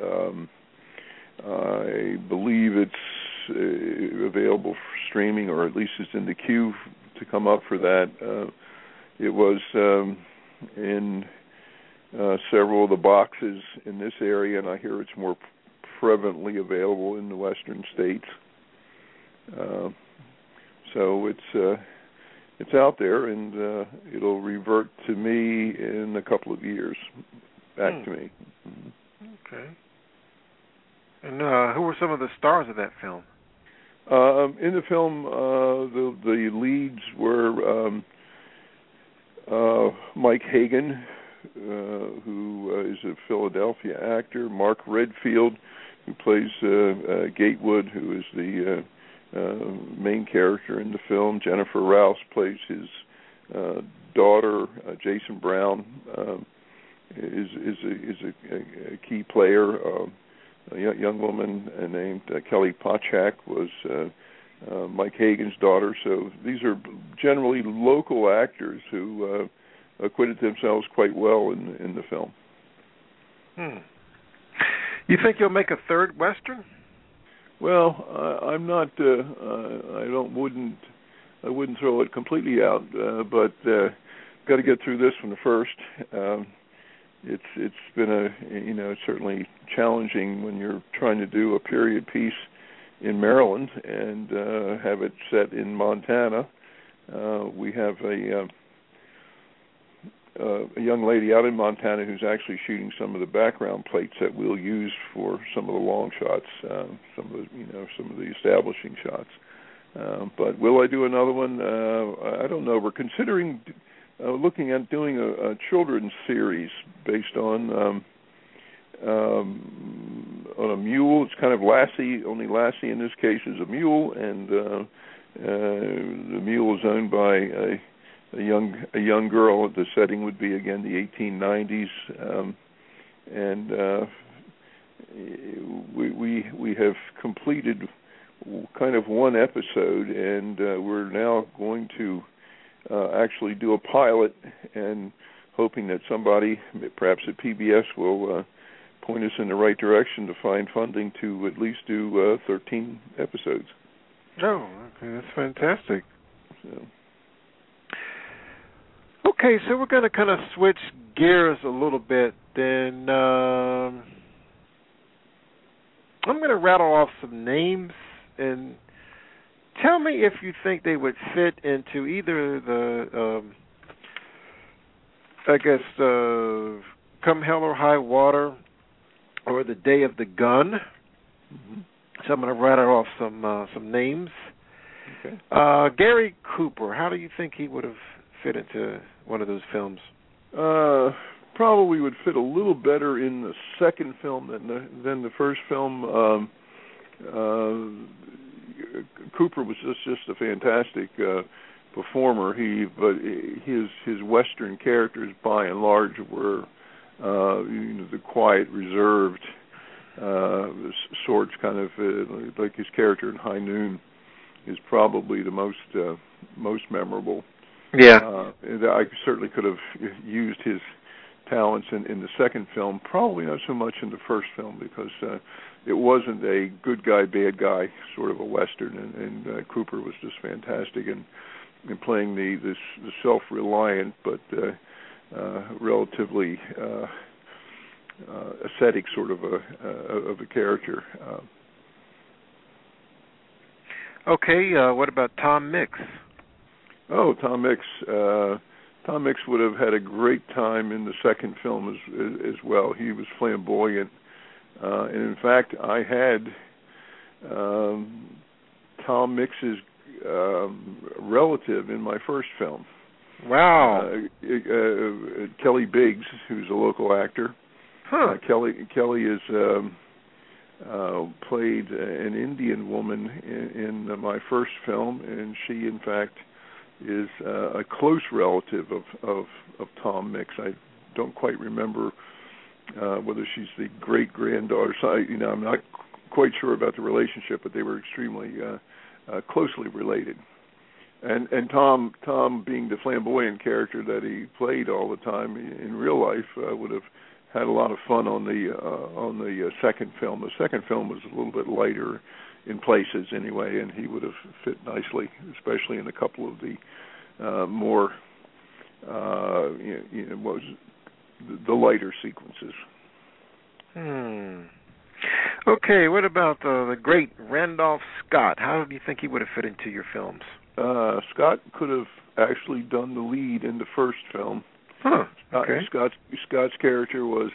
I believe it's available for streaming, or at least it's in the queue to come up for that. It was in several of the boxes in this area, and I hear it's more prevalently available in the western states. So it's out there, and it'll revert to me in a couple of years, back to me. Okay. And who were some of the stars of that film? In the film, the leads were Mike Hagan, who is a Philadelphia actor, Mark Redfield, who plays Gatewood, who is the main character in the film. Jennifer Rouse plays his daughter. Jason Brown is a key player. A young woman named Kelly Pochak was Mike Hagan's daughter. So these are generally local actors who acquitted themselves quite well in the film. You think you'll make a third Western? Well, I'm not. I wouldn't throw it completely out, but got to get through this one first. It's been it's certainly challenging when you're trying to do a period piece in Maryland and have it set in Montana. We have a young lady out in Montana who's actually shooting some of the background plates that we'll use for some of the long shots, some of the establishing shots. But will I do another one? I don't know. We're considering looking at doing a children's series based on a mule. It's kind of Lassie, only Lassie in this case is a mule, and the mule is owned by a young girl. The setting would be again the 1890s, and we have completed kind of one episode, and we're now going to actually do a pilot, and hoping that somebody, perhaps at PBS, will point us in the right direction to find funding to at least do 13 episodes. Oh, okay, that's fantastic. So. Okay, so we're going to kind of switch gears a little bit. Then I'm going to rattle off some names and tell me if you think they would fit into either the, Come Hell or High Water or The Day of the Gun. Mm-hmm. So I'm going to rattle off some names. Okay. Gary Cooper, how do you think he would have fit into one of those films? Probably would fit a little better in the second film than the first film. Cooper was just a fantastic performer. But his Western characters, by and large, were the quiet, reserved sorts. Kind of like his character in High Noon is probably the most memorable. Yeah, I certainly could have used his talents in the second film. Probably not so much in the first film because it wasn't a good guy, bad guy sort of a Western, and Cooper was just fantastic in playing the self-reliant but relatively ascetic sort of a character. Okay, what about Tom Mix? Oh, Tom Mix. Tom Mix would have had a great time in the second film as well. He was flamboyant. And in fact, I had Tom Mix's relative in my first film. Wow. Kelly Biggs, who's a local actor. Huh. Kelly is played an Indian woman in my first film, and she, in fact, is a close relative of Tom Mix. I don't quite remember whether she's the great-granddaughter. So, I'm not quite sure about the relationship, but they were extremely closely related. And Tom, being the flamboyant character that he played all the time in real life, would have had a lot of fun on the second film. The second film was a little bit lighter in places anyway, and he would have fit nicely, especially in a couple of the more what was the lighter sequences. Okay, what about the great Randolph Scott? How do you think he would have fit into your films? Scott could have actually done the lead in the first film. Huh. Okay. Scott's character was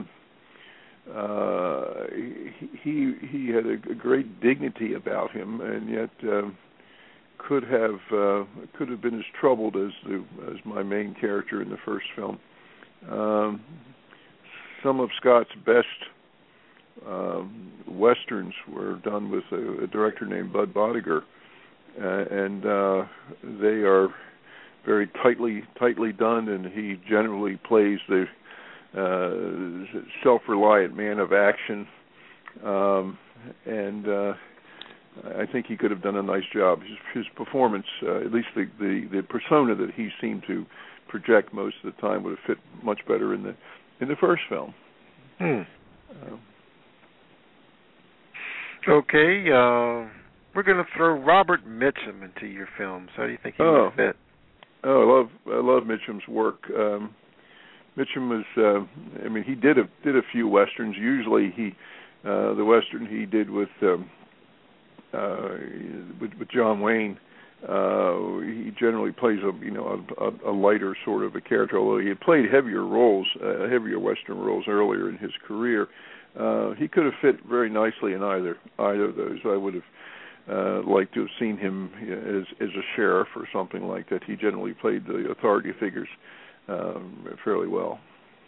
he had a great dignity about him, and yet could have been as troubled as my main character in the first film. Some of Scott's best westerns were done with a director named Bud Bodiger, and they are very tightly done, and he generally plays the self-reliant man of action, and I think he could have done a nice job. His performance, at least the persona that he seemed to project most of the time, would have fit much better in the first film. Okay, we're going to throw Robert Mitchum into your films. How do you think he would fit? Oh, I love Mitchum's work. Mitchum was, he did a few westerns. Usually the western he did with John Wayne, he generally plays a lighter sort of a character. Although he had played heavier western roles earlier in his career, he could have fit very nicely in either of those. I would have liked to have seen him as a sheriff or something like that. He generally played the authority figures fairly well.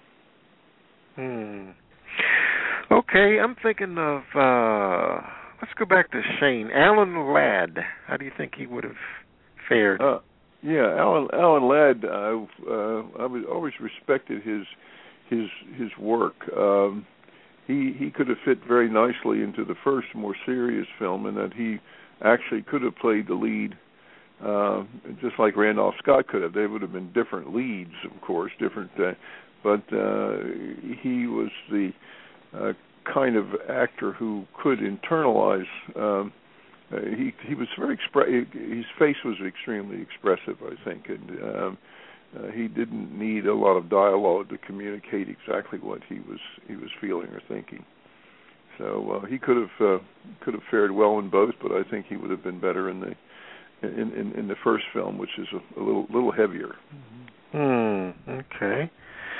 Okay, I'm thinking of let's go back to Shane. Alan Ladd. How do you think he would have fared? Alan Ladd. I've always respected his work. He could have fit very nicely into the first, more serious film, in that he actually could have played the lead, just like Randolph Scott could have. They would have been different leads, of course, but he was the kind of actor who could internalize. He was very his face was extremely expressive, I think, and he didn't need a lot of dialogue to communicate exactly what he was feeling or thinking. So he could have fared well in both, but I think he would have been better in the first film, which is a little heavier. Okay.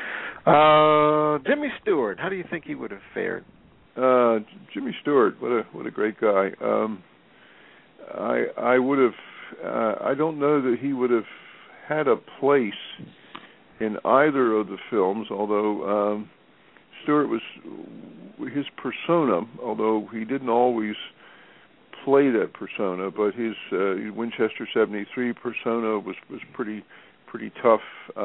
Jimmy Stewart. How do you think he would have fared? Jimmy Stewart, what a great guy. I would have. I don't know that he would have had a place in either of the films, although Stewart was his persona, although he didn't always play that persona, but his Winchester 73 persona was pretty tough.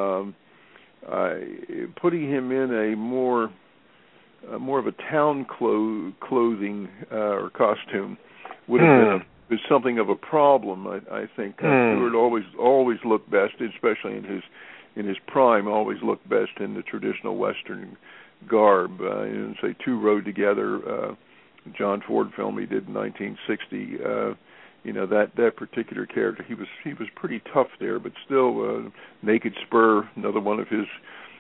Putting him in a more of a town clothing or costume would have been something of a problem. I think Stewart always looked best, especially in his prime, always looked best in the traditional Western garb. Say Two Rode Together, John Ford film he did in 1960. That particular character, he was pretty tough there, but still, Naked Spur, another one of his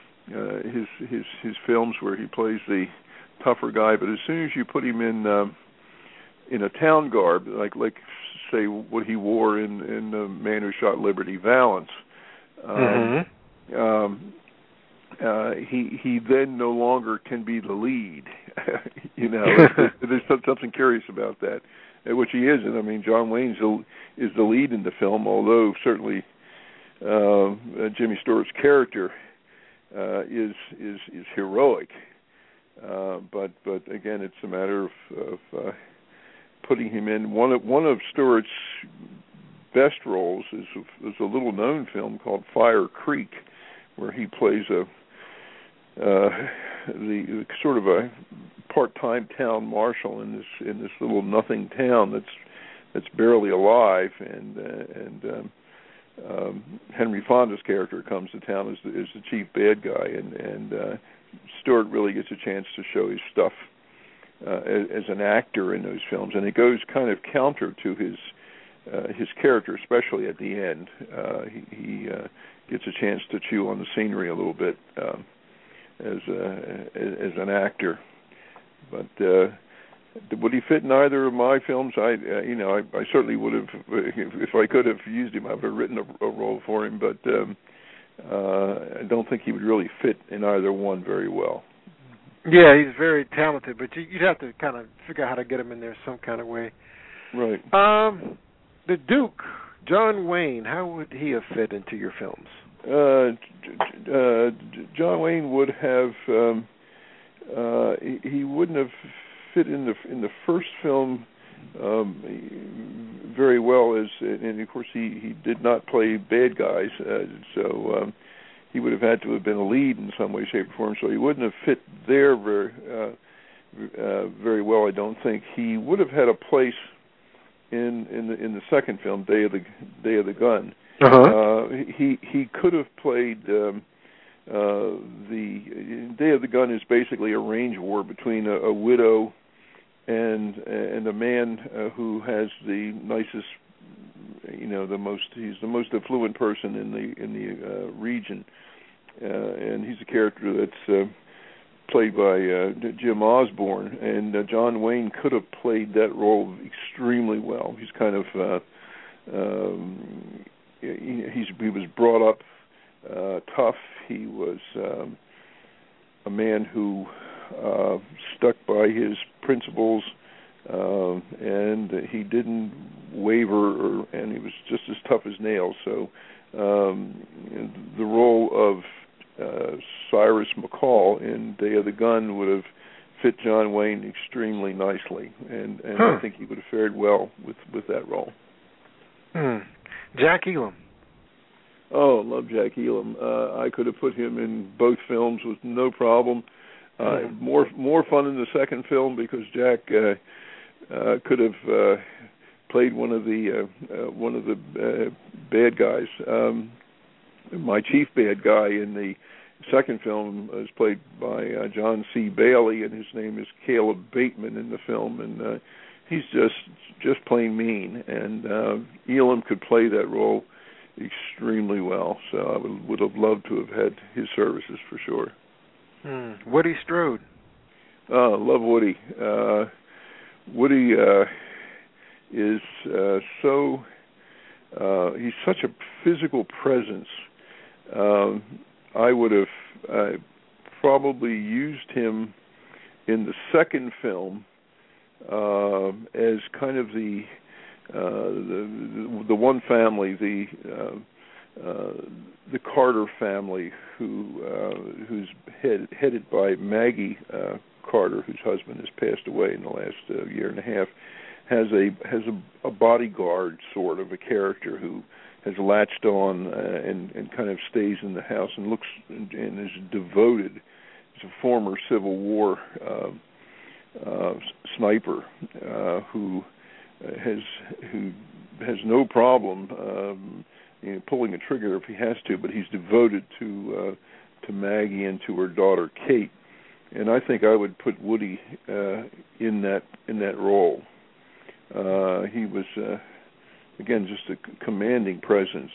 films where he plays the tougher guy. But as soon as you put him in a town garb, like say what he wore in The Man Who Shot Liberty Valance, he then no longer can be the lead. There's something curious about that, which he isn't. I mean, John Wayne is the lead in the film, although certainly Jimmy Stewart's character is heroic. But again, it's a matter of putting him in. One of Stewart's best roles is a little known film called Fire Creek, where he plays the sort of a part-time town marshal in this little nothing town that's barely alive, and Henry Fonda's character comes to town as the chief bad guy, and Stewart really gets a chance to show his stuff as an actor in those films, and it goes kind of counter to his character, especially at the end. He gets a chance to chew on the scenery a little bit as an actor. But would he fit in either of my films? I certainly would have, if I could have used him, I would have written a role for him. But I don't think he would really fit in either one very well. Yeah, he's very talented, but you'd have to kind of figure out how to get him in there some kind of way. Right. The Duke, John Wayne, how would he have fit into your films? John Wayne would have. He wouldn't have fit in the first film very well, and of course he did not play bad guys, so he would have had to have been a lead in some way, shape, or form. So he wouldn't have fit there very well. I don't think he would have had a place in the second film, Day of the Gun. He could have played the Day of the Gun is basically a range war between a widow and a man who has the nicest, he's the most affluent person in the region, and he's a character that's played by Jim Osborne, and John Wayne could have played that role extremely well. He's kind of he was brought up tough. He was a man who stuck by his principles, and he didn't waver, and he was just as tough as nails. So the role of Cyrus McCall in Day of the Gun would have fit John Wayne extremely nicely, and I think he would have fared well with that role. Jack Elam. Oh, love Jack Elam. I could have put him in both films with no problem. More fun in the second film because Jack could have played one of the bad guys. My chief bad guy in the second film is played by John C. Bailey, and his name is Caleb Bateman in the film, and he's just plain mean. And Elam could play that role extremely well, so I would have loved to have had his services for sure. Woody Strode. Love Woody. Woody is he's such a physical presence. I would have probably used him in the second film as kind of the one family, the Carter family, who's headed by Maggie Carter, whose husband has passed away in the last year and a half, has a bodyguard sort of a character who has latched on and kind of stays in the house and looks and is devoted. He's a former Civil War sniper who has no problem pulling a trigger if he has to, but he's devoted to Maggie and to her daughter Kate. And I think I would put Woody in that role. He was again just a commanding presence,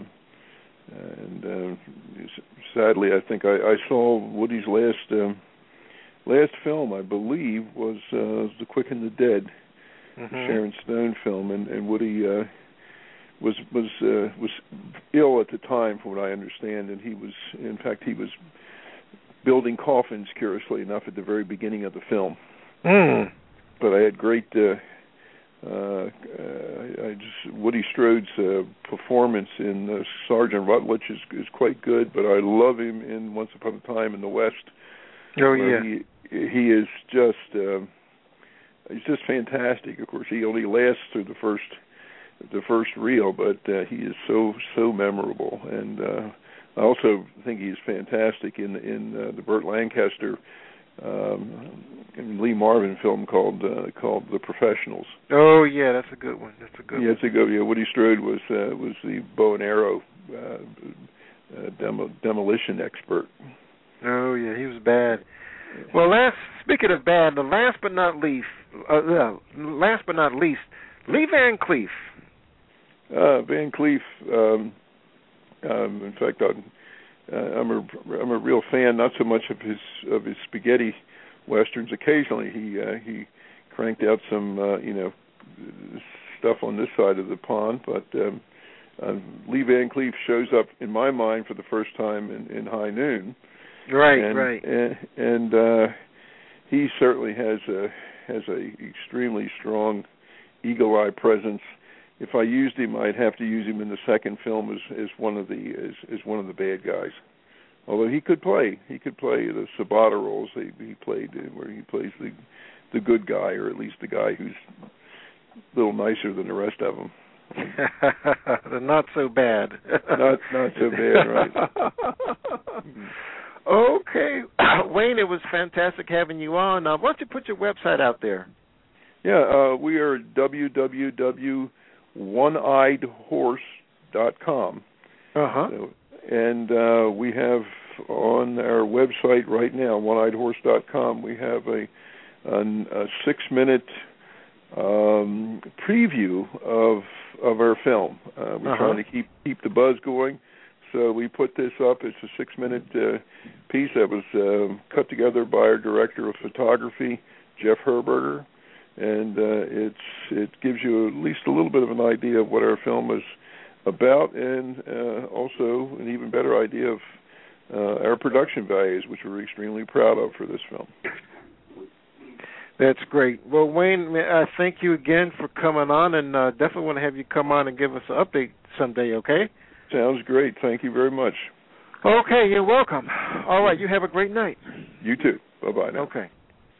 and sadly, I think I saw Woody's last film, I believe, was The Quick and the Dead, Sharon Stone film, and Woody was ill at the time, from what I understand, and he was building coffins, curiously enough, at the very beginning of the film. But I had great. Woody Strode's performance in Sergeant Rutledge is quite good, but I love him in Once Upon a Time in the West. Oh yeah, he is he's just fantastic. Of course, he only lasts through the first reel, but he is so memorable. And I also think he's fantastic in the Burt Lancaster Lee Marvin film called The Professionals. Oh yeah, that's a good one. It's a good. Yeah, Woody Strode was the bow and arrow demolition expert. Oh yeah, he was bad. Well, speaking of bad, last but not least, Lee Van Cleef. Van Cleef. In fact, I'm a real fan. Not so much of his spaghetti westerns. Occasionally, he cranked out some stuff on this side of the pond. But Lee Van Cleef shows up in my mind for the first time in High Noon. Right. And he certainly has a extremely strong eagle-eye presence. If I used him, I'd have to use him in the second film as one of the bad guys. Although he could play the Sabata roles he played, where he plays the good guy, or at least the guy who's a little nicer than the rest of them. Not so bad. Not so bad, right? Okay, Wayne, it was fantastic having you on. Why don't you put your website out there? Yeah, we are www.oneeyedhorse.com. Uh-huh. So, and we have on our website right now, oneeyedhorse.com, we have a 6-minute preview of our film. We're trying to keep the buzz going, so we put this up. It's a 6-minute piece that was cut together by our director of photography, Jeff Herberger, and it gives you at least a little bit of an idea of what our film is about, and also an even better idea of our production values, which we're extremely proud of for this film. That's great. Well, Wayne, I thank you again for coming on, and definitely want to have you come on and give us an update someday, okay? Sounds great. Thank you very much. Okay, you're welcome. All right, you have a great night. You too. Bye-bye now. Okay.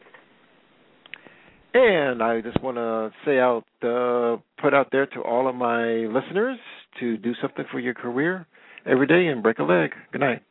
And I just want to put out there to all of my listeners to do something for your career every day and break a leg. Good night.